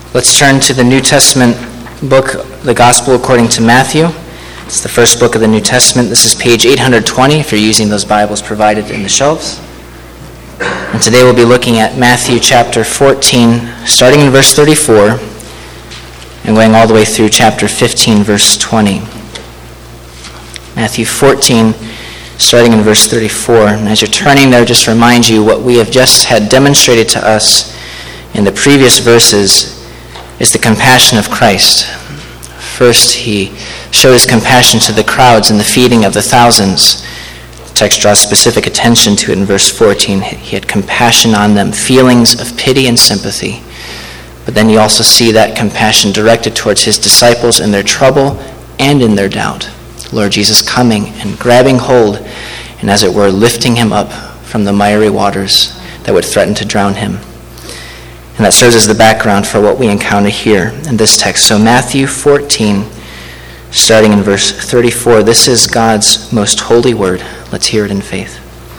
Let's turn to the New Testament book, the Gospel according to Matthew. It's the first book of the New Testament. This is page 820 if you're using those Bibles provided in the shelves. And today we'll be looking at Matthew chapter 14, starting in verse 34, and going all the way through chapter 15, verse 20. Matthew 14, starting in verse 34. And as you're turning there, just remind you what we have just had demonstrated to us in the previous verses is the compassion of Christ. First, he showed his compassion to the crowds in the feeding of the thousands. The text draws specific attention to it in verse 14. He had compassion on them, feelings of pity and sympathy. But then you also see that compassion directed towards his disciples in their trouble and in their doubt. Lord Jesus coming and grabbing hold and, as it were, lifting him up from the miry waters that would threaten to drown him. And that serves as the background for what we encounter here in this text. So Matthew 14, starting in verse 34, this is God's most holy word. Let's hear it in faith.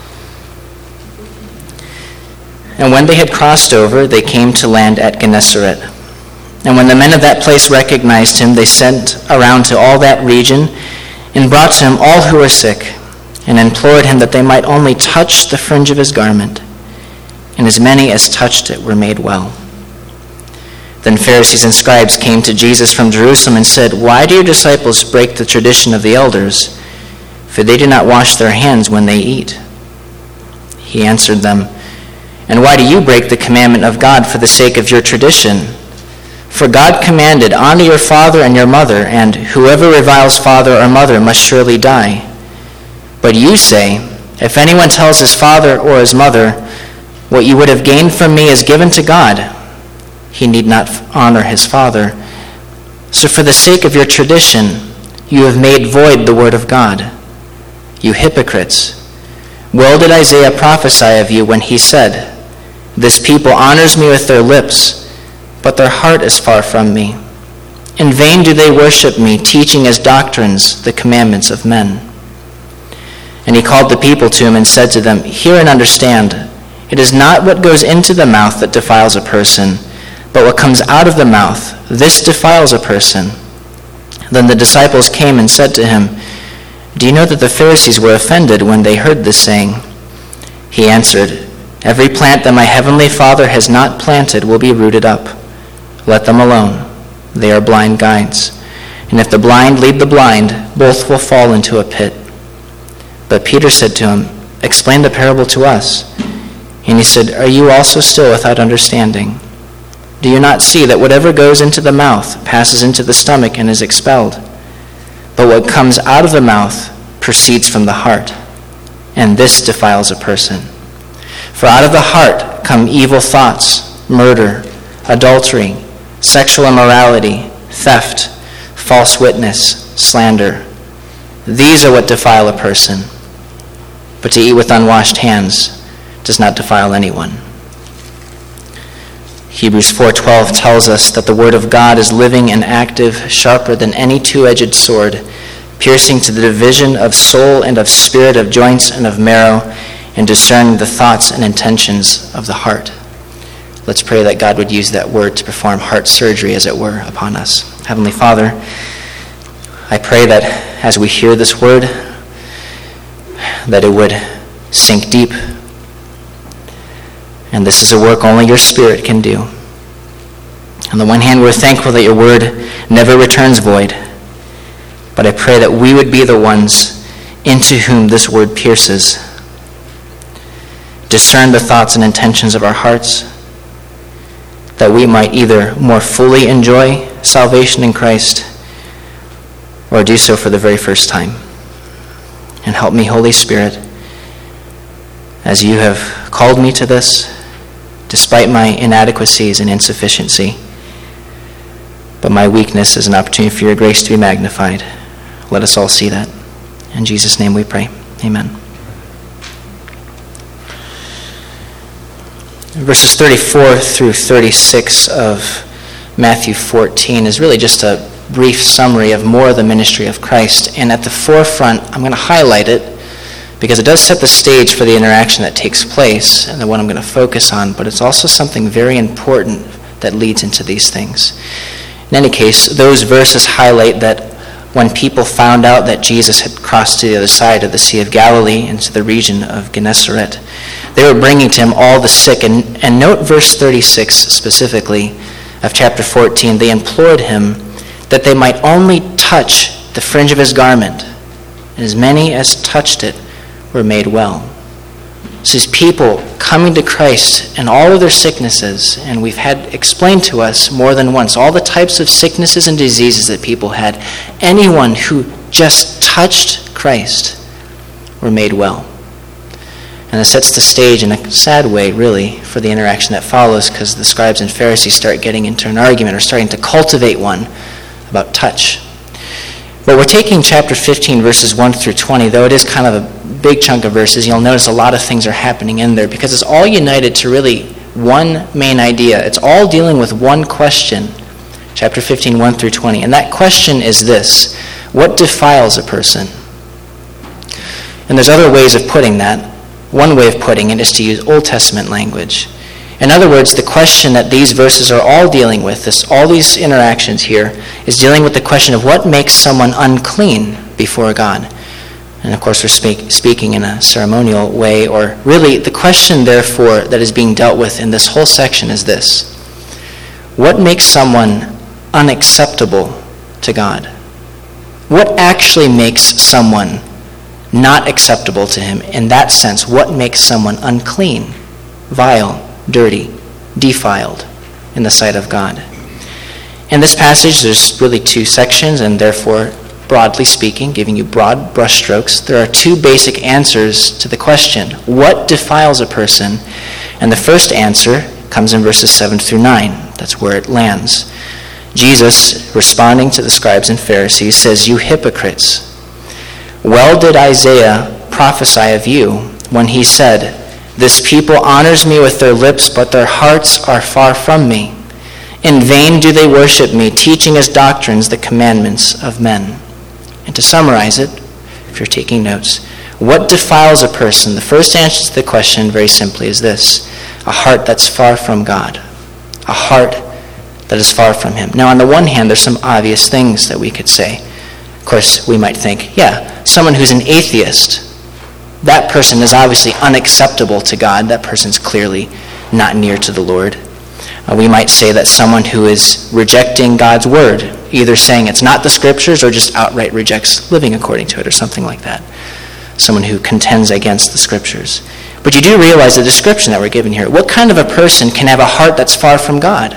And when they had crossed over, they came to land at Gennesaret. And when the men of that place recognized him, they sent around to all that region and brought to him all who were sick, and implored him that they might only touch the fringe of his garment. And as many as touched it were made well. Then Pharisees and scribes came to Jesus from Jerusalem and said, "Why do your disciples break the tradition of the elders? For they do not wash their hands when they eat." He answered them, "And why do you break the commandment of God for the sake of your tradition? For God commanded, 'Honor your father and your mother,' and 'Whoever reviles father or mother must surely die.' But you say, 'If anyone tells his father or his mother, what you would have gained from me is given to God,' he need not honor his father. So for the sake of your tradition, you have made void the word of God. You hypocrites! Well did Isaiah prophesy of you when he said, 'This people honors me with their lips, but their heart is far from me. In vain do they worship me, teaching as doctrines the commandments of men.' And he called the people to him and said to them, 'Hear and understand. It is not what goes into the mouth that defiles a person, but what comes out of the mouth, this defiles a person.' Then the disciples came and said to him, 'Do you know that the Pharisees were offended when they heard this saying?' He answered, 'Every plant that my heavenly Father has not planted will be rooted up. Let them alone. They are blind guides. And if the blind lead the blind, both will fall into a pit.' But Peter said to him, 'Explain the parable to us.' And he said, 'Are you also still without understanding? Do you not see that whatever goes into the mouth passes into the stomach and is expelled? But what comes out of the mouth proceeds from the heart, and this defiles a person. For out of the heart come evil thoughts, murder, adultery, sexual immorality, theft, false witness, slander. These are what defile a person. But to eat with unwashed hands does not defile anyone." Hebrews 4:12 tells us that the word of God is living and active, sharper than any two-edged sword, piercing to the division of soul and of spirit, of joints and of marrow, and discerning the thoughts and intentions of the heart. Let's pray that God would use that word to perform heart surgery, as it were, upon us. Heavenly Father, I pray that as we hear this word, that it would sink deep. And this is a work only your Spirit can do. On the one hand, we're thankful that your word never returns void. But I pray that we would be the ones into whom this word pierces. Discern the thoughts and intentions of our hearts, that we might either more fully enjoy salvation in Christ or do so for the very first time. And help me, Holy Spirit, as you have called me to this, despite my inadequacies and insufficiency. But my weakness is an opportunity for your grace to be magnified. Let us all see that. In Jesus' name we pray. Amen. Verses 34 through 36 of Matthew 14 is really just a brief summary of more of the ministry of Christ. And at the forefront, I'm going to highlight it because it does set the stage for the interaction that takes place and the one I'm going to focus on, but it's also something very important that leads into these things. In any case, those verses highlight that when people found out that Jesus had crossed to the other side of the Sea of Galilee into the region of Gennesaret, they were bringing to him all the sick. And note verse 36 specifically of chapter 14. They implored him that they might only touch the fringe of his garment, and as many as touched it were made well. So these people coming to Christ and all of their sicknesses, and we've had explained to us more than once, all the types of sicknesses and diseases that people had, anyone who just touched Christ were made well. And it sets the stage in a sad way, really, for the interaction that follows, because the scribes and Pharisees start getting into an argument or starting to cultivate one about touch. But we're taking chapter 15, verses 1 through 20, though it is kind of a big chunk of verses. You'll notice a lot of things are happening in there because it's all united to really one main idea. It's all dealing with one question, chapter 15, 1 through 20. And that question is this: what defiles a person? And there's other ways of putting that. One way of putting it is to use Old Testament language. In other words, the question that these verses are all dealing with, all these interactions here, is dealing with the question of what makes someone unclean before God. And of course, we're speaking in a ceremonial way, or really the question, therefore, that is being dealt with in this whole section is this: what makes someone unacceptable to God? What actually makes someone not acceptable to him? In that sense, what makes someone unclean, vile, dirty, defiled in the sight of God? In this passage, there's really two sections, and therefore, broadly speaking, giving you broad brushstrokes, there are two basic answers to the question: what defiles a person? And the first answer comes in verses 7 through 9. That's where it lands. Jesus, responding to the scribes and Pharisees, says, "You hypocrites, well did Isaiah prophesy of you when he said, 'This people honors me with their lips, but their hearts are far from me. In vain do they worship me, teaching as doctrines the commandments of men.'" And to summarize it, if you're taking notes, what defiles a person? The first answer to the question, very simply, is this: a heart that's far from God. A heart that is far from him. Now, on the one hand, there's some obvious things that we could say. Of course, we might think, someone who's an atheist, that person is obviously unacceptable to God. That person's clearly not near to the Lord. We might say that someone who is rejecting God's word, either saying it's not the scriptures or just outright rejects living according to it or something like that. Someone who contends against the scriptures. But you do realize the description that we're given here. What kind of a person can have a heart that's far from God?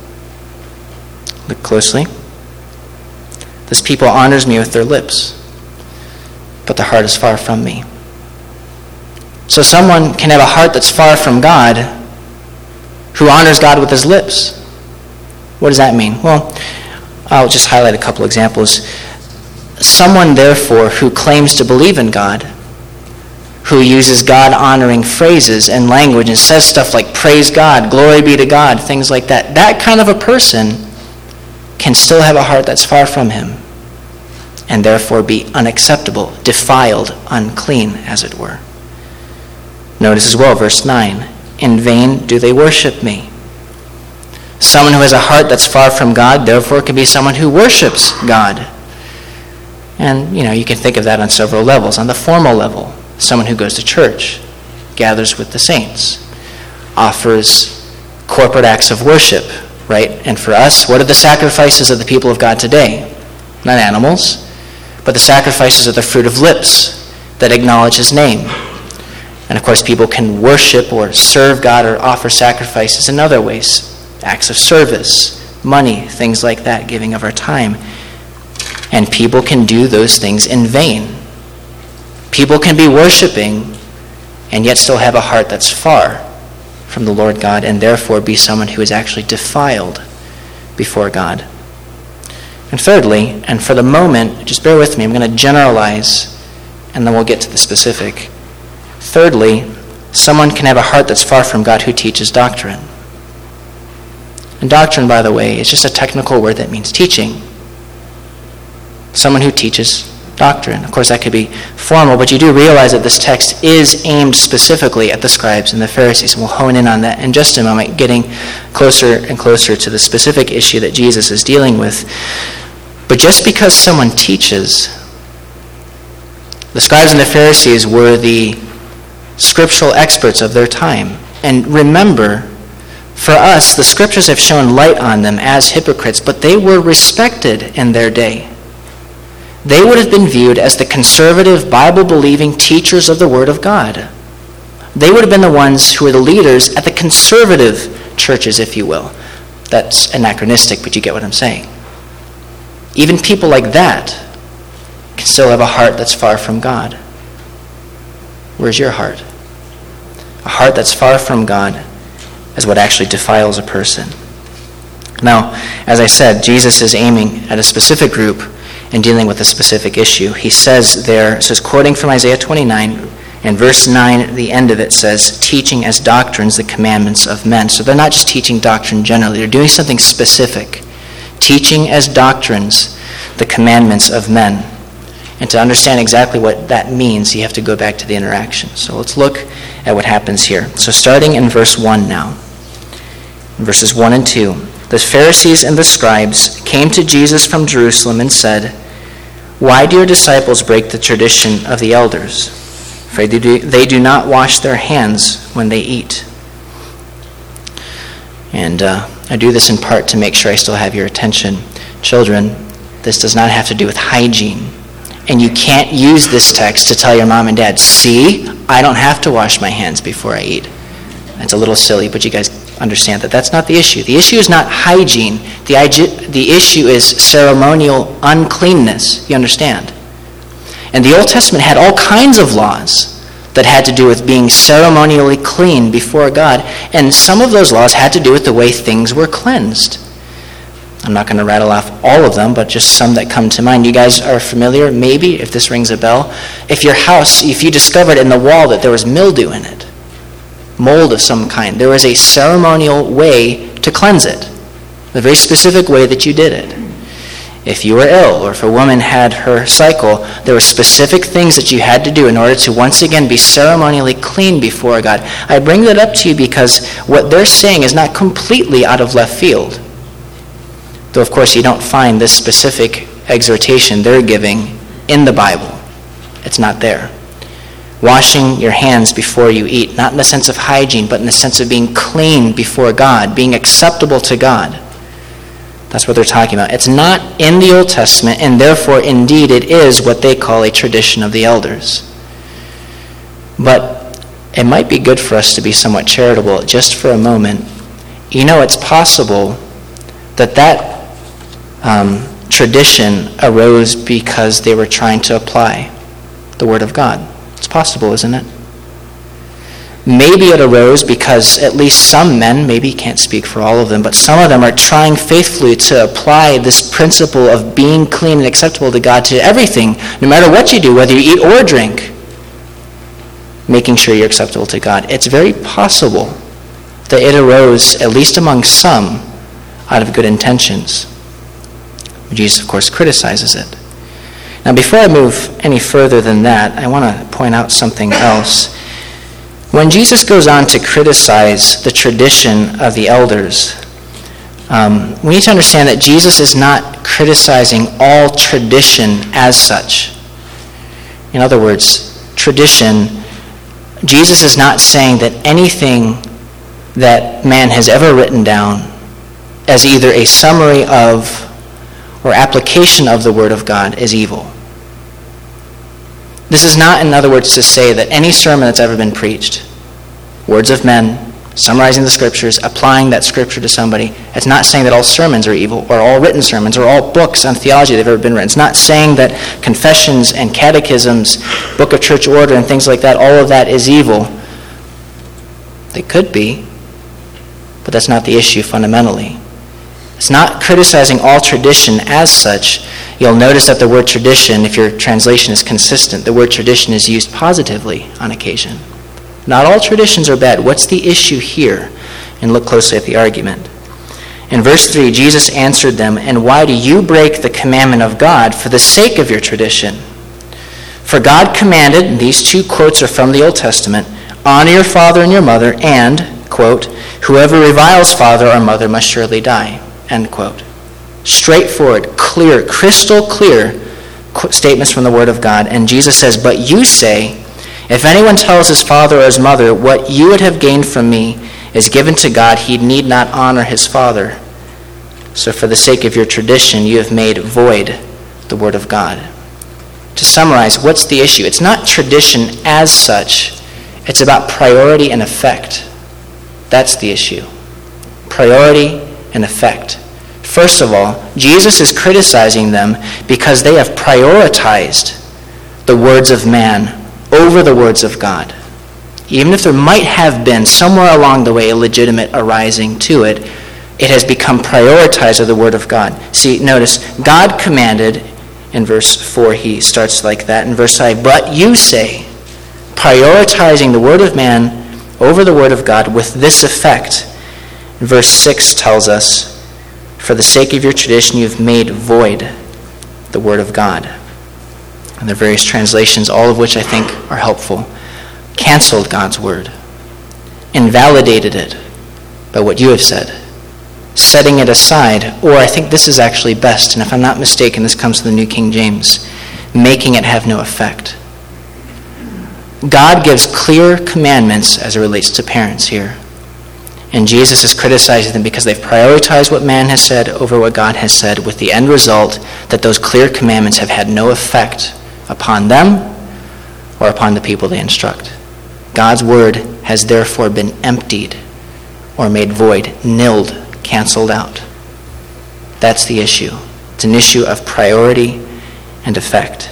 Look closely. This people honors me with their lips, but the heart is far from me. So someone can have a heart that's far from God who honors God with his lips. What does that mean? Well, I'll just highlight a couple examples. Someone, therefore, who claims to believe in God, who uses God-honoring phrases and language and says stuff like praise God, glory be to God, things like that, that kind of a person can still have a heart that's far from him and therefore be unacceptable, defiled, unclean, as it were. Notice as well, verse 9, "In vain do they worship me." Someone who has a heart that's far from God, therefore, can be someone who worships God. And, you can think of that on several levels. On the formal level, someone who goes to church, gathers with the saints, offers corporate acts of worship, right? And for us, what are the sacrifices of the people of God today? Not animals, but the sacrifices of the fruit of lips that acknowledge his name. And of course, people can worship or serve God or offer sacrifices in other ways. Acts of service, money, things like that, giving of our time. And people can do those things in vain. People can be worshiping and yet still have a heart that's far from the Lord God and therefore be someone who is actually defiled before God. And thirdly, and for the moment, just bear with me, I'm going to generalize and then we'll get to the specific. Thirdly, someone can have a heart that's far from God who teaches doctrine. And doctrine, by the way, is just a technical word that means teaching. Someone who teaches doctrine. Of course, that could be formal, but you do realize that this text is aimed specifically at the scribes and the Pharisees, and we'll hone in on that in just a moment, getting closer and closer to the specific issue that Jesus is dealing with. But just because someone teaches, the scribes and the Pharisees were the scriptural experts of their time. And remember, for us, the scriptures have shown light on them as hypocrites, but they were respected in their day. They would have been viewed as the conservative, Bible-believing teachers of the Word of God. They would have been the ones who were the leaders at the conservative churches, if you will. That's anachronistic, but you get what I'm saying. Even people like that can still have a heart that's far from God. Where's your heart? A heart that's far from God is what actually defiles a person. Now, as I said, Jesus is aiming at a specific group and dealing with a specific issue. He says there, quoting from Isaiah 29, and verse 9, the end of it says, teaching as doctrines the commandments of men. So they're not just teaching doctrine generally. They're doing something specific. Teaching as doctrines the commandments of men. And to understand exactly what that means, you have to go back to the interaction. So let's look at what happens here. So starting in verse 1 now. In verses 1 and 2. The Pharisees and the scribes came to Jesus from Jerusalem and said, "Why do your disciples break the tradition of the elders? For they do not wash their hands when they eat." And I do this in part to make sure I still have your attention. Children, this does not have to do with hygiene. And you can't use this text to tell your mom and dad, "See, I don't have to wash my hands before I eat." That's a little silly, but you guys understand that that's not the issue. The issue is not hygiene. The issue is ceremonial uncleanness. You understand? And the Old Testament had all kinds of laws that had to do with being ceremonially clean before God. And some of those laws had to do with the way things were cleansed. I'm not going to rattle off all of them, but just some that come to mind. You guys are familiar, maybe, if this rings a bell. If your house, if you discovered in the wall that there was mildew in it, mold of some kind, there was a ceremonial way to cleanse it, a very specific way that you did it. If you were ill, or if a woman had her cycle, there were specific things that you had to do in order to once again be ceremonially clean before God. I bring that up to you because what they're saying is not completely out of left field. Though, of course, you don't find this specific exhortation they're giving in the Bible. It's not there. Washing your hands before you eat, not in the sense of hygiene, but in the sense of being clean before God, being acceptable to God. That's what they're talking about. It's not in the Old Testament, and therefore, indeed, it is what they call a tradition of the elders. But it might be good for us to be somewhat charitable just for a moment. You know, it's possible that tradition arose because they were trying to apply the Word of God. It's possible, isn't it? Maybe it arose because at least some men, maybe can't speak for all of them, but some of them are trying faithfully to apply this principle of being clean and acceptable to God to everything, no matter what you do, whether you eat or drink, making sure you're acceptable to God. It's very possible that it arose, at least among some, out of good intentions. Jesus, of course, criticizes it. Now, before I move any further than that, I want to point out something else. When Jesus goes on to criticize the tradition of the elders, we need to understand that Jesus is not criticizing all tradition as such. In other words, tradition, Jesus is not saying that anything that man has ever written down as either a summary of or application of the Word of God is evil. This is not, in other words, to say that any sermon that's ever been preached, words of men, summarizing the Scriptures, applying that Scripture to somebody, it's not saying that all sermons are evil, or all written sermons, or all books on theology that have ever been written. It's not saying that confessions and catechisms, book of church order, and things like that, all of that is evil. They could be, but that's not the issue fundamentally. It's not criticizing all tradition as such. You'll notice that the word tradition, if your translation is consistent, the word tradition is used positively on occasion. Not all traditions are bad. What's the issue here? And look closely at the argument. In verse 3, Jesus answered them, "And why do you break the commandment of God for the sake of your tradition?" For God commanded," and these two quotes are from the Old Testament, "honor your father and your mother, and," quote, "whoever reviles father or mother must surely die," end quote. Straightforward, clear, crystal clear statements from the Word of God. And Jesus says, "But you say, if anyone tells his father or his mother, what you would have gained from me is given to God, he need not honor his father. So for the sake of your tradition, you have made void the Word of God." To summarize, what's the issue? It's not tradition as such. It's about priority and effect. That's the issue. Priority and effect. First of all, Jesus is criticizing them because they have prioritized the words of man over the words of God. Even if there might have been somewhere along the way a legitimate arising to it, it has become prioritized of the Word of God. See, notice, God commanded, in verse 4 he starts like that. In verse 5, "But you say," prioritizing the Word of man over the Word of God with this effect. In verse 6 tells us, "For the sake of your tradition you have made void the Word of God." And there are various translations, all of which I think are helpful. Canceled God's Word. Invalidated it by what you have said. Setting it aside, or I think this is actually best, and if I'm not mistaken, this comes from the New King James, making it have no effect. God gives clear commandments as it relates to parents here. And Jesus is criticizing them because they've prioritized what man has said over what God has said, with the end result that those clear commandments have had no effect upon them or upon the people they instruct. God's word has therefore been emptied or made void, nilled, canceled out. That's the issue. It's an issue of priority and effect.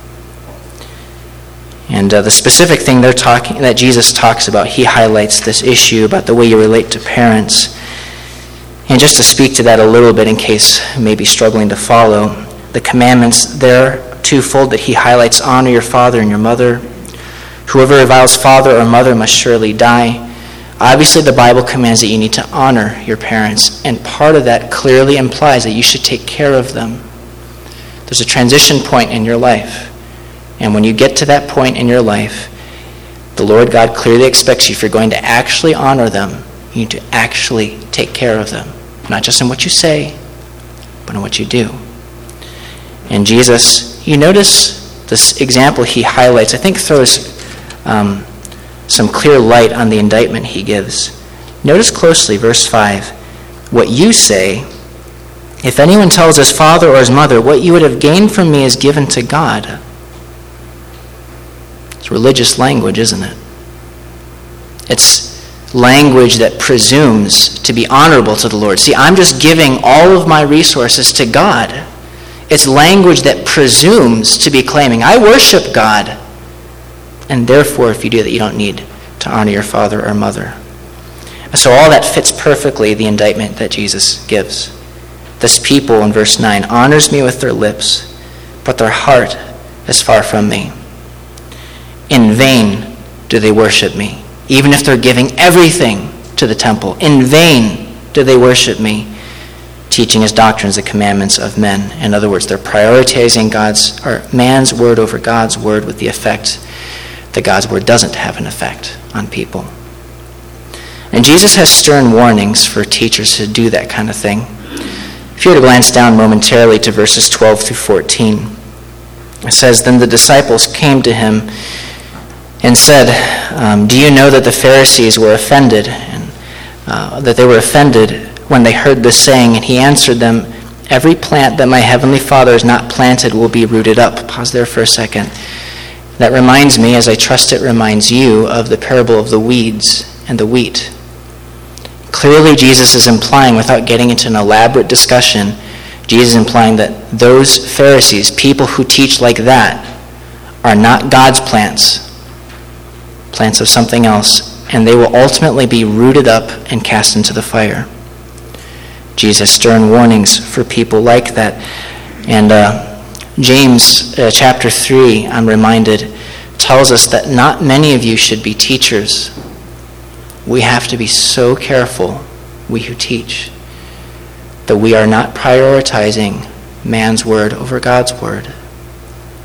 And the specific thing that Jesus talks about, he highlights this issue about the way you relate to parents. And just to speak to that a little bit in case you may be struggling to follow, the commandments there, twofold, that he highlights: honor your father and your mother. Whoever reviles father or mother must surely die. Obviously, the Bible commands that you need to honor your parents, and part of that clearly implies that you should take care of them. There's a transition point in your life. And when you get to that point in your life, the Lord God clearly expects you, if you're going to actually honor them, you need to actually take care of them. Not just in what you say, but in what you do. And Jesus, you notice this example he highlights, I think throws some clear light on the indictment he gives. Notice closely, verse 5. "What you say, if anyone tells his father or his mother, what you would have gained from me is given to God." It's religious language, isn't it? It's language that presumes to be honorable to the Lord. See, I'm just giving all of my resources to God. It's language that presumes to be claiming, I worship God. And therefore, if you do that, you don't need to honor your father or mother. So all that fits perfectly the indictment that Jesus gives. This people, in verse 9, honors me with their lips, but their heart is far from me. In vain do they worship me. Even if they're giving everything to the temple, in vain do they worship me, teaching as doctrines the commandments of men. In other words, they're prioritizing man's word over God's word, with the effect that God's word doesn't have an effect on people. And Jesus has stern warnings for teachers who do that kind of thing. If you were to glance down momentarily to verses 12 through 14, it says, "Then the disciples came to him and said, do you know that the Pharisees were offended, and that they were offended when they heard this saying? And he answered them, every plant that my heavenly Father has not planted will be rooted up." Pause there for a second. That reminds me, as I trust it reminds you, of the parable of the weeds and the wheat. Clearly, Jesus is implying, without getting into an elaborate discussion, Jesus is implying that those Pharisees, people who teach like that, are not God's plants of something else, and they will ultimately be rooted up and cast into the fire. Jesus has stern warnings for people like that. And James chapter 3, I'm reminded, tells us that not many of you should be teachers. We have to be so careful, we who teach, that we are not prioritizing man's word over God's word.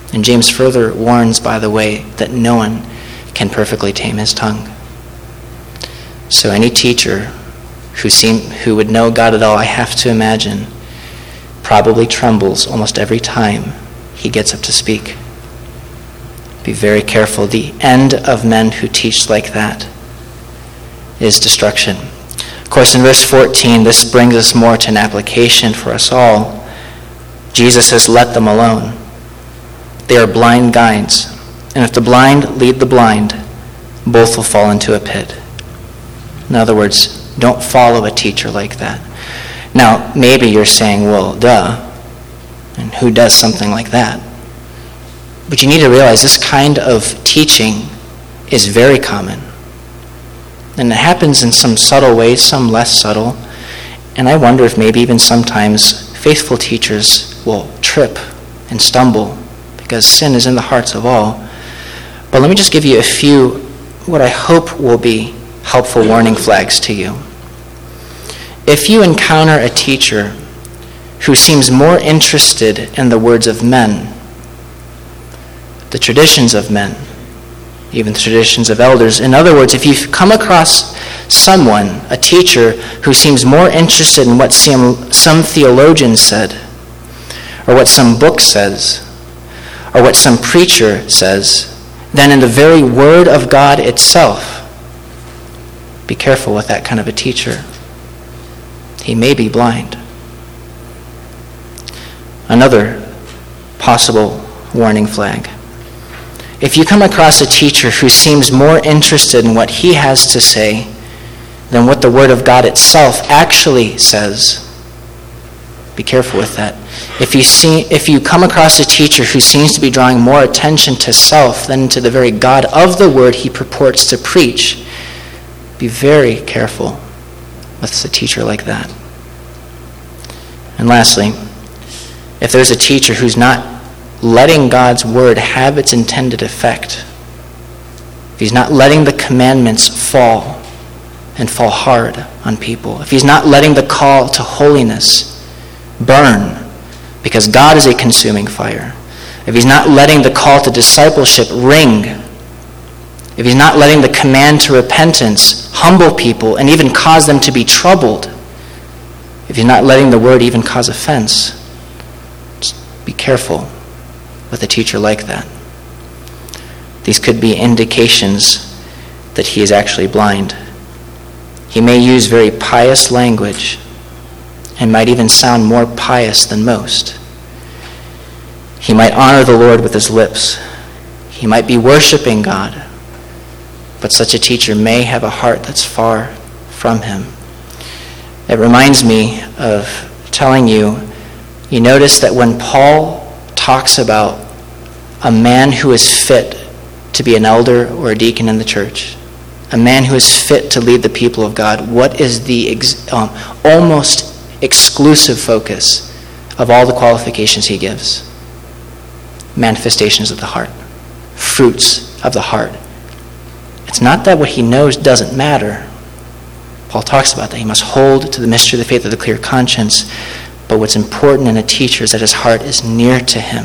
And James further warns, by the way, that no one can perfectly tame his tongue. So any teacher who would know God at all, I have to imagine, probably trembles almost every time he gets up to speak. Be very careful. The end of men who teach like that is destruction. Of course, in verse 14, this brings us more to an application for us all. Jesus says, let them alone. They are blind guides. And if the blind lead the blind, both will fall into a pit. In other words, don't follow a teacher like that. Now, maybe you're saying, well, duh. And who does something like that? But you need to realize this kind of teaching is very common. And it happens in some subtle ways, some less subtle. And I wonder if maybe even sometimes faithful teachers will trip and stumble because sin is in the hearts of all. But let me just give you a few, what I hope will be helpful warning flags to you. If you encounter a teacher who seems more interested in the words of men, the traditions of men, even the traditions of elders. In other words, if you come across someone, a teacher, who seems more interested in what some theologian said, or what some book says, or what some preacher says, than in the very word of God itself, be careful with that kind of a teacher. He may be blind. Another possible warning flag. If you come across a teacher who seems more interested in what he has to say than what the Word of God itself actually says, be careful with that. If you come across a teacher who seems to be drawing more attention to self than to the very God of the Word he purports to preach, be very careful with a teacher like that. And lastly, if there's a teacher who's not letting God's word have its intended effect, if he's not letting the commandments fall and fall hard on people, if he's not letting the call to holiness burn because God is a consuming fire, if he's not letting the call to discipleship ring, if he's not letting the command to repentance humble people and even cause them to be troubled, if he's not letting the word even cause offense, just be careful with a teacher like that. These could be indications that he is actually blind. He may use very pious language and might even sound more pious than most. He might honor the Lord with his lips. He might be worshiping God, but such a teacher may have a heart that's far from him. It reminds me of telling you, you notice that when Paul talks about a man who is fit to be an elder or a deacon in the church, a man who is fit to lead the people of God, what is the almost exclusive focus of all the qualifications he gives? Manifestations of the heart, fruits of the heart. It's not that what he knows doesn't matter. Paul talks about that. He must hold to the mystery of the faith of the clear conscience. But what's important in a teacher is that his heart is near to him.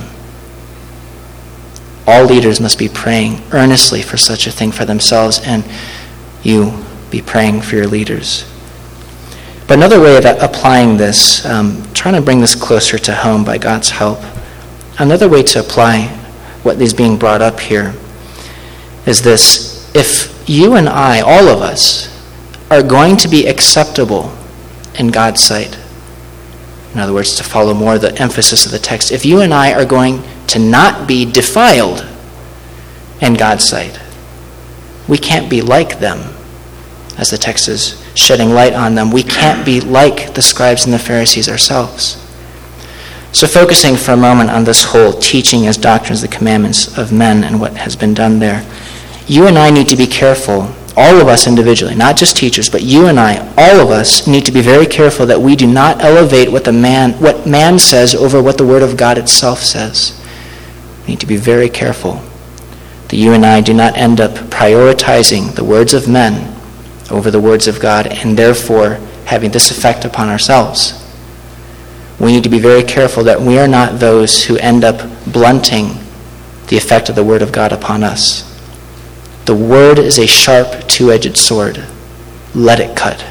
All leaders must be praying earnestly for such a thing for themselves, and you be praying for your leaders. But another way of applying this, trying to bring this closer to home by God's help, another way to apply what is being brought up here is this. If you and I, all of us, are going to be acceptable in God's sight, in other words, to follow more the emphasis of the text, if you and I are going to not be defiled in God's sight, we can't be like them, as the text is shedding light on them. We can't be like the scribes and the Pharisees ourselves. So focusing for a moment on this whole teaching as doctrines, the commandments of men and what has been done there, you and I need to be careful, all of us individually, not just teachers, but you and I, all of us need to be very careful that we do not elevate what man says over what the Word of God itself says. We need to be very careful that you and I do not end up prioritizing the words of men over the words of God and therefore having this effect upon ourselves. We need to be very careful that we are not those who end up blunting the effect of the word of God upon us. The word is a sharp, two-edged sword. Let it cut.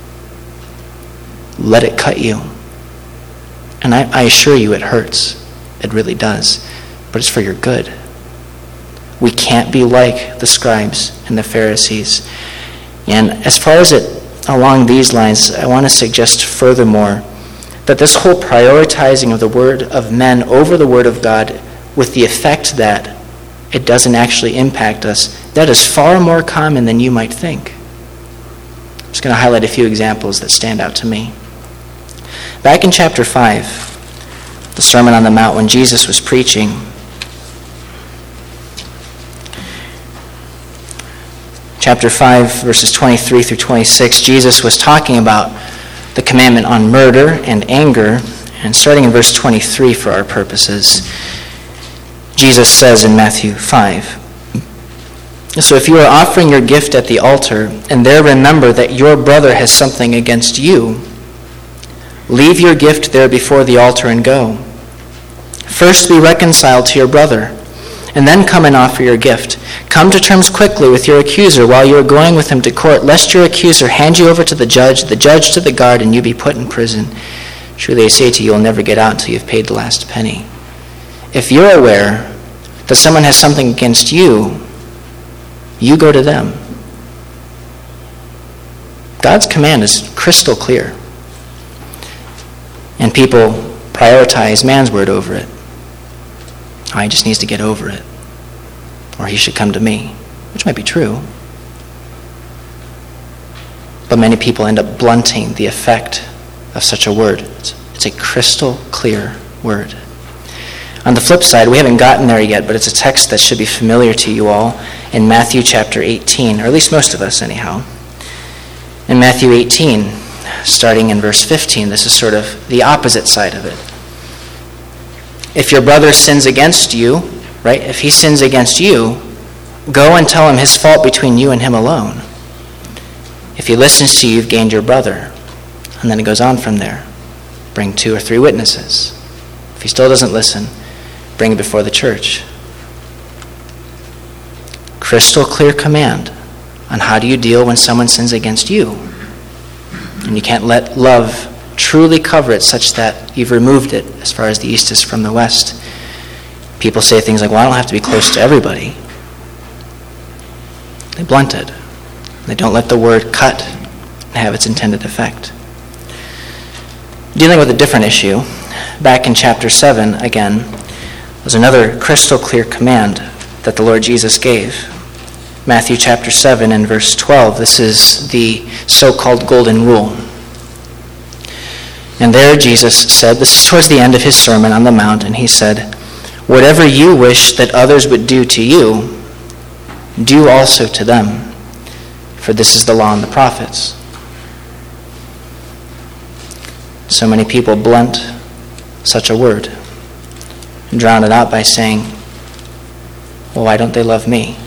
Let it cut you. And I assure you it hurts. It really does. But it's for your good. We can't be like the scribes and the Pharisees. And as far as it along these lines, I want to suggest furthermore that this whole prioritizing of the word of men over the word of God with the effect that it doesn't actually impact us, that is far more common than you might think. I'm just going to highlight a few examples that stand out to me. Back in chapter 5, the Sermon on the Mount, when Jesus was preaching, chapter 5, verses 23 through 26, Jesus was talking about the commandment on murder and anger. And starting in verse 23 for our purposes, Jesus says in Matthew 5, "So if you are offering your gift at the altar, and there remember that your brother has something against you, leave your gift there before the altar and go. First be reconciled to your brother, and then come and offer your gift. Come to terms quickly with your accuser while you are going with him to court, lest your accuser hand you over to the judge to the guard, and you be put in prison. Truly I say to you, you'll never get out until you've paid the last penny." If you're aware that someone has something against you, you go to them. God's command is crystal clear. And people prioritize man's word over it. Oh, he just needs to get over it. Or he should come to me, which might be true. But many people end up blunting the effect of such a word. It's a crystal clear word. On the flip side, we haven't gotten there yet, but it's a text that should be familiar to you all in Matthew chapter 18, or at least most of us anyhow. In Matthew 18, starting in verse 15, this is sort of the opposite side of it. If your brother sins against you, right, if he sins against you, go and tell him his fault between you and him alone. If he listens to you, you've gained your brother. And then it goes on from there. Bring 2 or 3 witnesses. If he still doesn't listen, bring it before the church. Crystal clear command on how do you deal when someone sins against you. And you can't let love truly cover it such that you've removed it as far as the east is from the west. People say things like, well, I don't have to be close to everybody. They blunt it. They don't let the word cut and have its intended effect. Dealing with a different issue, back in chapter 7, again, was another crystal clear command that the Lord Jesus gave. Matthew chapter 7 and verse 12, this is the so-called golden rule. And there Jesus said, this is towards the end of his Sermon on the Mount, and he said, "Whatever you wish that others would do to you, do also to them, for this is the law and the prophets." So many people blunt such a word and drown it out by saying, well, why don't they love me?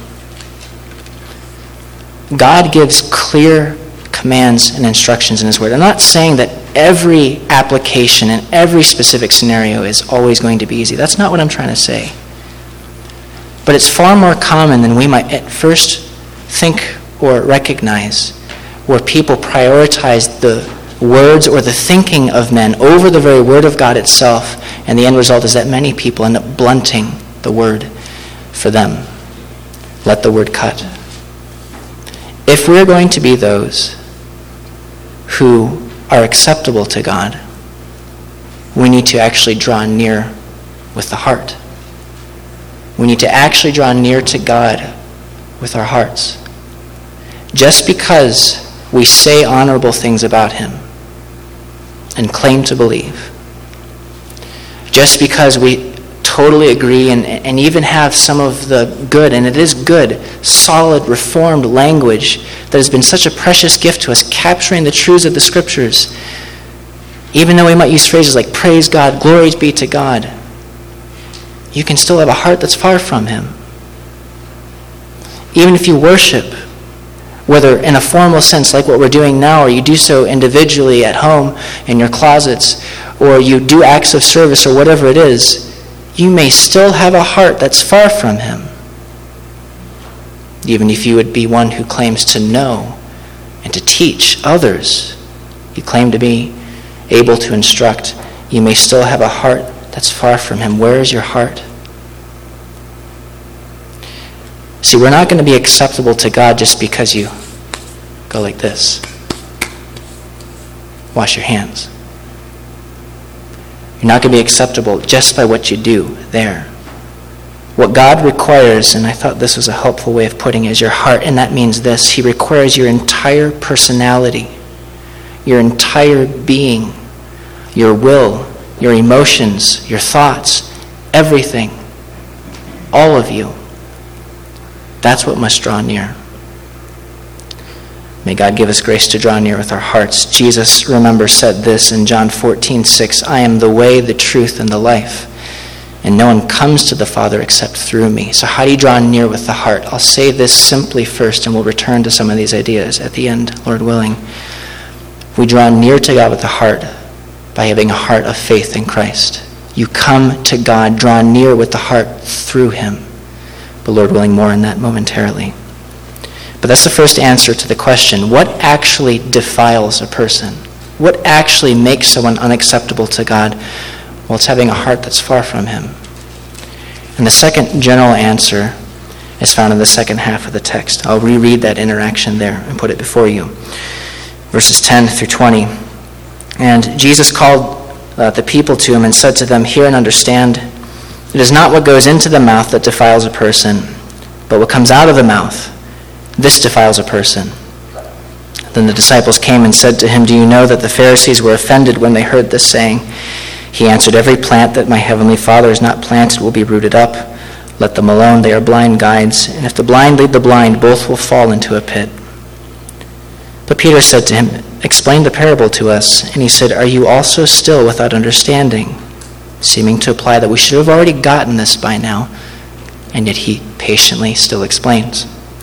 God gives clear commands and instructions in his word. I'm not saying that every application in every specific scenario is always going to be easy. That's not what I'm trying to say. But it's far more common than we might at first think or recognize, where people prioritize the words or the thinking of men over the very word of God itself, and the end result is that many people end up blunting the word for them. Let the word cut. If we're going to be those who are acceptable to God, we need to actually draw near with the heart. We need to actually draw near to God with our hearts. Just because we say honorable things about him and claim to believe, just because we totally agree and even have some of the good, and it is good, solid, reformed language that has been such a precious gift to us, capturing the truths of the Scriptures, even though we might use phrases like praise God, glory be to God, you can still have a heart that's far from him. Even if you worship, whether in a formal sense like what we're doing now, or you do so individually at home in your closets, or you do acts of service or whatever it is, you may still have a heart that's far from him. Even if you would be one who claims to know and to teach others, you claim to be able to instruct, you may still have a heart that's far from him. Where is your heart? See, we're not going to be acceptable to God just because you go like this. Wash your hands. You're not going to be acceptable just by what you do there. What God requires, and I thought this was a helpful way of putting it, is your heart, and that means this. He requires your entire personality, your entire being, your will, your emotions, your thoughts, everything, all of you. That's what must draw near. May God give us grace to draw near with our hearts. Jesus, remember, said this in John 14:6, I am the way, the truth, and the life, and no one comes to the Father except through me. So how do you draw near with the heart? I'll say this simply first, and we'll return to some of these ideas at the end, Lord willing. We draw near to God with the heart by having a heart of faith in Christ. You come to God, draw near with the heart through him. But Lord willing, more on that momentarily. But that's the first answer to the question, what actually defiles a person? What actually makes someone unacceptable to God? Well, it's having a heart that's far from him. And the second general answer is found in the second half of the text. I'll reread that interaction there and put it before you. Verses 10 through 20. And Jesus called the people to him and said to them, hear and understand, it is not what goes into the mouth that defiles a person, but what comes out of the mouth. This defiles a person. Then the disciples came and said to him, do you know that the Pharisees were offended when they heard this saying? He answered, every plant that my heavenly Father has not planted will be rooted up. Let them alone, they are blind guides. And if the blind lead the blind, both will fall into a pit. But Peter said to him, explain the parable to us. And he said, are you also still without understanding? Seeming to imply that we should have already gotten this by now. And yet he patiently still explains.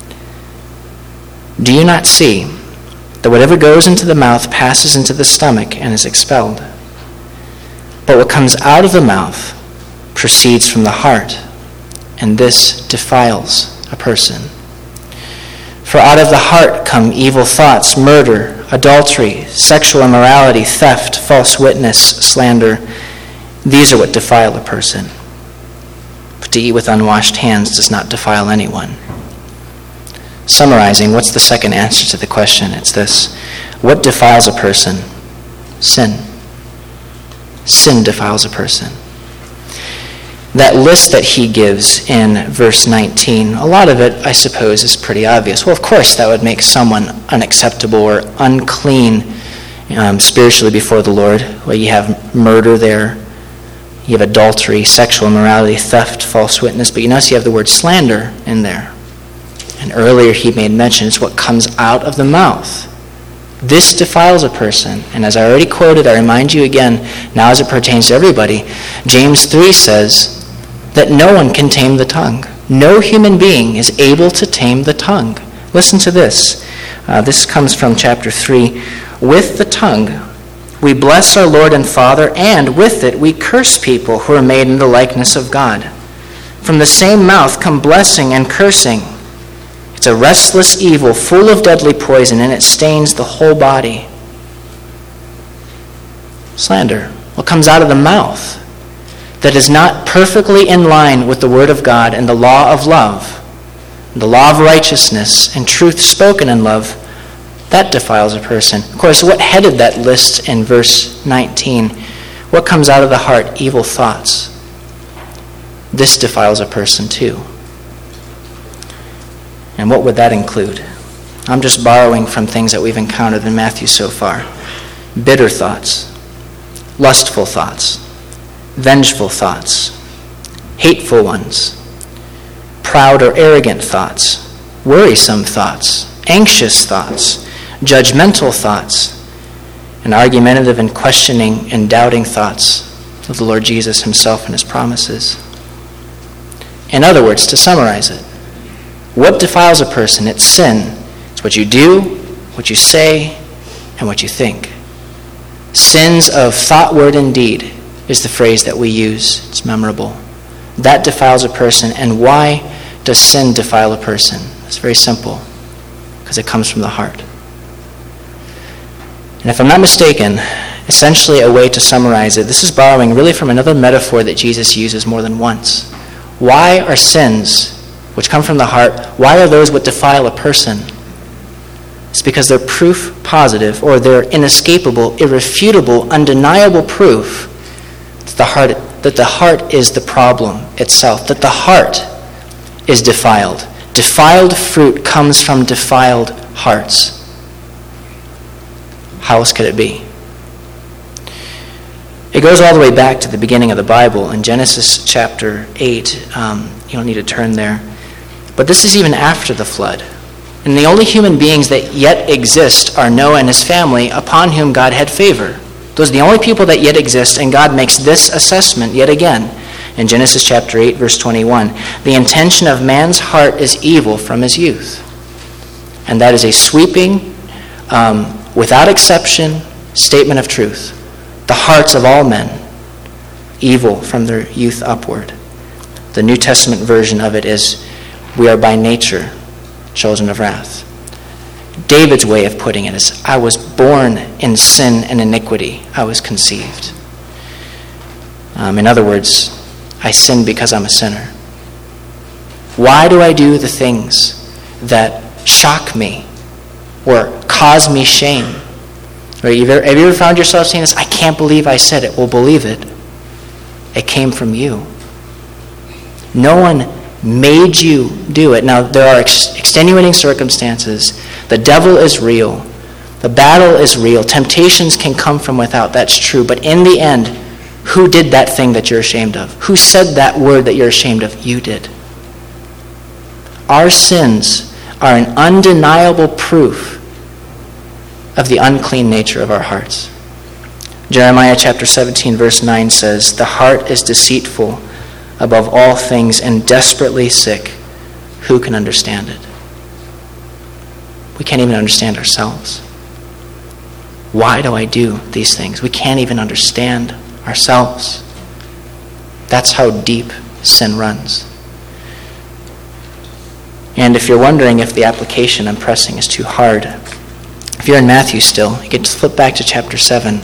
Do you not see that whatever goes into the mouth passes into the stomach and is expelled? But what comes out of the mouth proceeds from the heart, and this defiles a person. For out of the heart come evil thoughts, murder, adultery, sexual immorality, theft, false witness, slander. These are what defile a person. But to eat with unwashed hands does not defile anyone. Summarizing, what's the second answer to the question? It's this. What defiles a person? Sin. Sin defiles a person. That list that he gives in verse 19, a lot of it, I suppose, is pretty obvious. Well, of course, that would make someone unacceptable or unclean spiritually before the Lord. Well, you have murder there. You have adultery, sexual immorality, theft, false witness. But you notice you have the word slander in there. And earlier he made mention, it's what comes out of the mouth. This defiles a person. And as I already quoted, I remind you again, now as it pertains to everybody, James 3 says that no one can tame the tongue. No human being is able to tame the tongue. Listen to this. This comes from chapter 3. With the tongue we bless our Lord and Father, and with it we curse people who are made in the likeness of God. From the same mouth come blessing and cursing. It's a restless evil full of deadly poison, and it stains the whole body. Slander. What comes out of the mouth that is not perfectly in line with the Word of God and the law of love, the law of righteousness and truth spoken in love, that defiles a person. Of course, what headed that list in verse 19? What comes out of the heart? Evil thoughts. This defiles a person too. And what would that include? I'm just borrowing from things that we've encountered in Matthew so far. Bitter thoughts, lustful thoughts, vengeful thoughts, hateful ones, proud or arrogant thoughts, worrisome thoughts, anxious thoughts, judgmental thoughts, and argumentative and questioning and doubting thoughts of the Lord Jesus himself and his promises. In other words, to summarize it, what defiles a person? It's sin. It's what you do, what you say, and what you think. Sins of thought, word, and deed is the phrase that we use. It's memorable. That defiles a person. And why does sin defile a person? It's very simple. Because it comes from the heart. And if I'm not mistaken, essentially a way to summarize it, this is borrowing really from another metaphor that Jesus uses more than once. Why are sins, which come from the heart, why are those what defile a person? It's because they're proof positive, or they're inescapable, irrefutable, undeniable proof that the heart is the problem itself, that the heart is defiled. Defiled fruit comes from defiled hearts. How else could it be? It goes all the way back to the beginning of the Bible in Genesis chapter 8. You don't need to turn there. But this is even after the flood. And the only human beings that yet exist are Noah and his family, upon whom God had favor. Those are the only people that yet exist, and God makes this assessment yet again in Genesis chapter 8, verse 21. The intention of man's heart is evil from his youth. And that is a sweeping, without exception, statement of truth. The hearts of all men, evil from their youth upward. The New Testament version of it is, we are by nature children of wrath. David's way of putting it is, I was born in sin and iniquity. I was conceived. In other words, I sin because I'm a sinner. Why do I do the things that shock me or cause me shame? Have you ever found yourself saying this? I can't believe I said it. Well, believe it. It came from you. No one made you do it. Now, there are extenuating circumstances. The devil is real. The battle is real. Temptations can come from without. That's true. But in the end, who did that thing that you're ashamed of? Who said that word that you're ashamed of? You did. Our sins are an undeniable proof of the unclean nature of our hearts. Jeremiah chapter 17, verse 9 says, the heart is deceitful above all things and desperately sick. Who can understand it? We can't even understand ourselves. Why do I do these things? We can't even understand ourselves. That's how deep sin runs. And if you're wondering if the application I'm pressing is too hard, if you're in Matthew still, you can just flip back to chapter 7.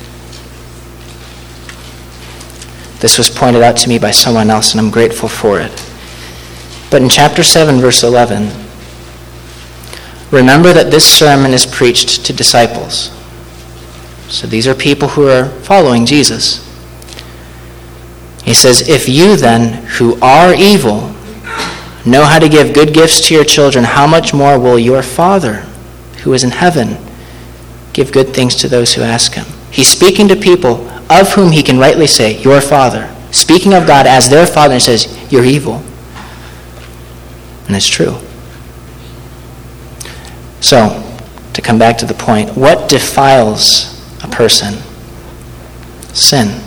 This was pointed out to me by someone else, and I'm grateful for it. But in chapter 7, verse 11, remember that this sermon is preached to disciples. So these are people who are following Jesus. He says, if you then, who are evil, know how to give good gifts to your children, how much more will your Father, who is in heaven, give good things to those who ask him? He's speaking to people of whom he can rightly say, your Father. Speaking of God as their Father, and says, you're evil. And it's true. So, to come back to the point, what defiles a person? Sin.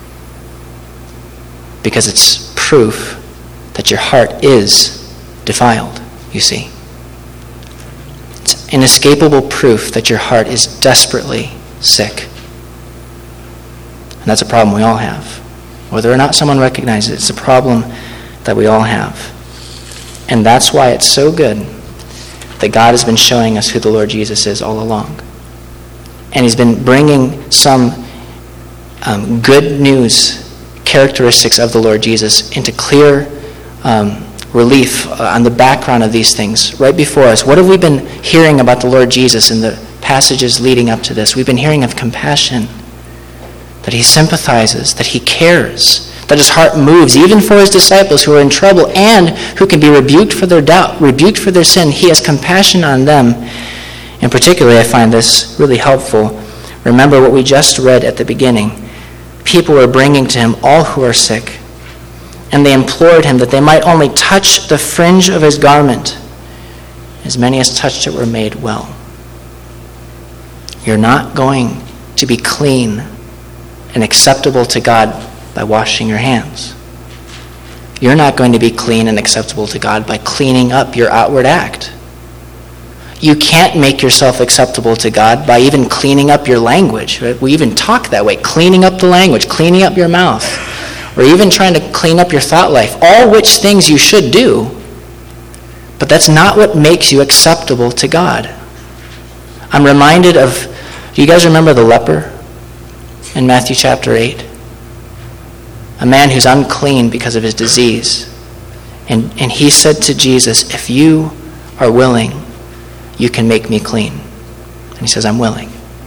Because it's proof that your heart is defiled, you see. It's inescapable proof that your heart is desperately sick. And that's a problem we all have. Whether or not someone recognizes it, it's a problem that we all have. And that's why it's so good that God has been showing us who the Lord Jesus is all along. And he's been bringing some good news characteristics of the Lord Jesus into clear relief on the background of these things right before us. What have we been hearing about the Lord Jesus in the passages leading up to this? We've been hearing of compassion, that he sympathizes, that he cares, that his heart moves, even for his disciples who are in trouble and who can be rebuked for their doubt, rebuked for their sin. He has compassion on them. And particularly, I find this really helpful. Remember what we just read at the beginning. People were bringing to him all who are sick, and they implored him that they might only touch the fringe of his garment. As many as touched it were made well. You're not going to be clean and acceptable to God by washing your hands. You're not going to be clean and acceptable to God by cleaning up your outward act. You can't make yourself acceptable to God by even cleaning up your language. Right? We even talk that way, cleaning up the language, cleaning up your mouth. or even trying to clean up your thought life, all which things you should do, but that's not what makes you acceptable to God. I'm reminded of, do you guys remember the leper in Matthew chapter 8? A man who's unclean because of his disease. And he said to Jesus, if you are willing, you can make me clean. And he says, I'm willing.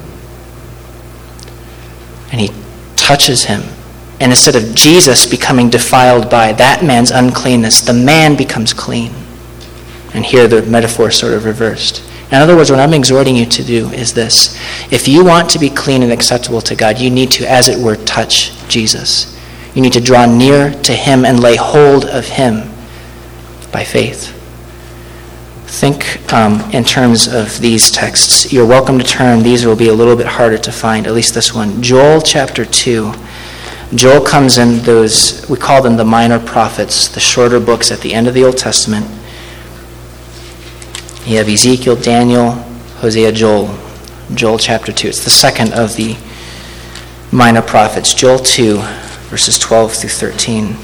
And he touches him. And instead of Jesus becoming defiled by that man's uncleanness, the man becomes clean. And here the metaphor is sort of reversed. In other words, what I'm exhorting you to do is this. If you want to be clean and acceptable to God, you need to, as it were, touch Jesus. You need to draw near to him and lay hold of him by faith. Think in terms of these texts. You're welcome to turn. These will be a little bit harder to find, at least this one. Joel chapter 2. Joel comes in those, we call them the minor prophets, the shorter books at the end of the Old Testament. You have Ezekiel, Daniel, Hosea, Joel. Joel chapter 2. It's the second of the minor prophets. Joel 2, verses 12 through 13.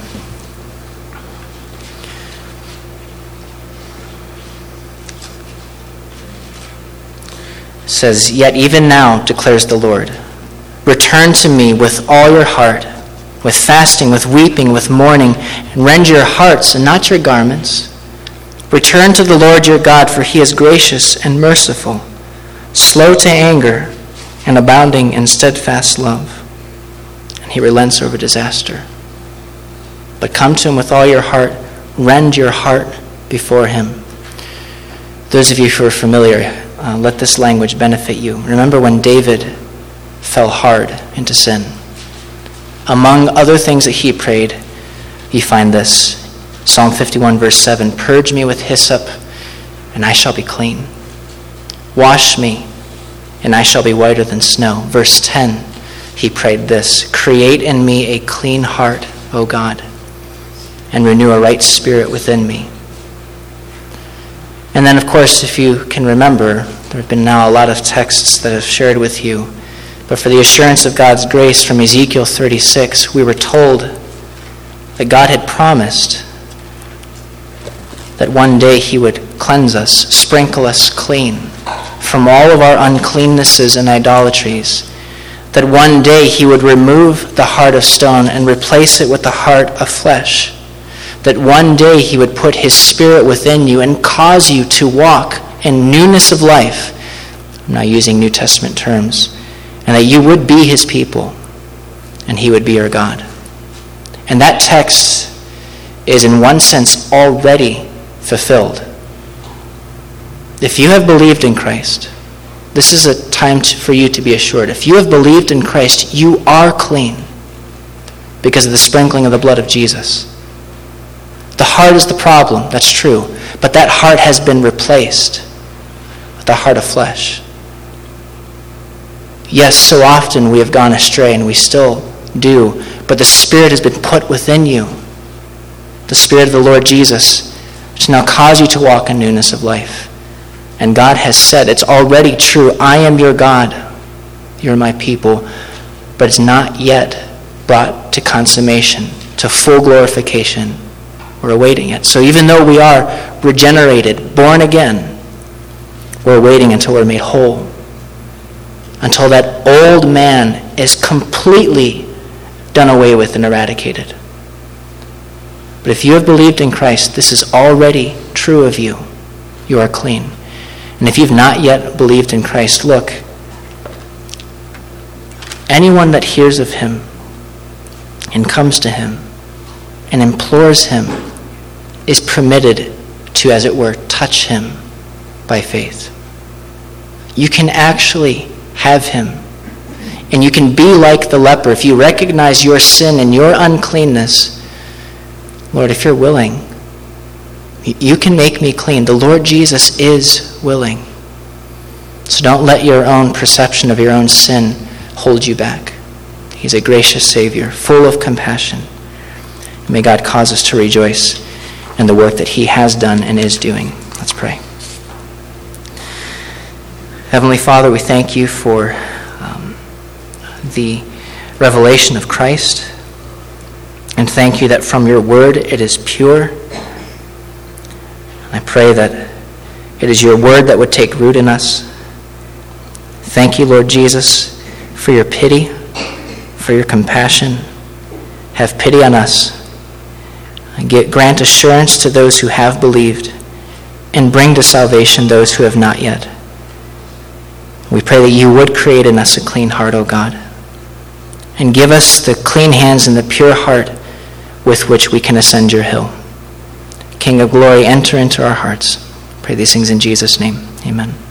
It says, yet even now, declares the Lord, return to me with all your heart, with fasting, with weeping, with mourning, and rend your hearts and not your garments. Return to the Lord your God, for he is gracious and merciful, slow to anger, and abounding in steadfast love. And he relents over disaster. But come to him with all your heart, rend your heart before him. Those of you who are familiar, let this language benefit you. Remember when David fell hard into sin. Among other things that he prayed, you find this. Psalm 51, verse 7, purge me with hyssop, and I shall be clean. Wash me, and I shall be whiter than snow. Verse 10, he prayed this, create in me a clean heart, O God, and renew a right spirit within me. And then, of course, if you can remember, there have been now a lot of texts that I've shared with you, but for the assurance of God's grace from Ezekiel 36, we were told that God had promised that one day he would cleanse us, sprinkle us clean from all of our uncleannesses and idolatries, that one day he would remove the heart of stone and replace it with the heart of flesh, that one day he would put his spirit within you and cause you to walk in newness of life. I'm not using New Testament terms. And that you would be his people and he would be your God. And that text is in one sense already fulfilled. If you have believed in Christ, this is a time for you to be assured. If you have believed in Christ, you are clean because of the sprinkling of the blood of Jesus. The heart is the problem, that's true, but that heart has been replaced with the heart of flesh. Yes, so often we have gone astray, and we still do, but the Spirit has been put within you, the Spirit of the Lord Jesus, which now cause you to walk in newness of life. And God has said, it's already true, I am your God, you're my people, but it's not yet brought to consummation, to full glorification. We're awaiting it. So even though we are regenerated, born again, we're waiting until we're made whole, until that old man is completely done away with and eradicated. But if you have believed in Christ, this is already true of you. You are clean. And if you've not yet believed in Christ, look, anyone that hears of him and comes to him and implores him is permitted to, as it were, touch him by faith. You can actually have him. And you can be like the leper. If you recognize your sin and your uncleanness, Lord, if you're willing, you can make me clean. The Lord Jesus is willing. So don't let your own perception of your own sin hold you back. He's a gracious Savior, full of compassion. May God cause us to rejoice in the work that he has done and is doing. Let's pray. Heavenly Father, we thank you for the revelation of Christ. And thank you that from your word it is pure. I pray that it is your word that would take root in us. Thank you, Lord Jesus, for your pity, for your compassion. Have pity on us. Grant assurance to those who have believed, and bring to salvation those who have not yet. We pray that you would create in us a clean heart, O God, and give us the clean hands and the pure heart with which we can ascend your hill. King of glory, enter into our hearts. Pray these things in Jesus' name. Amen.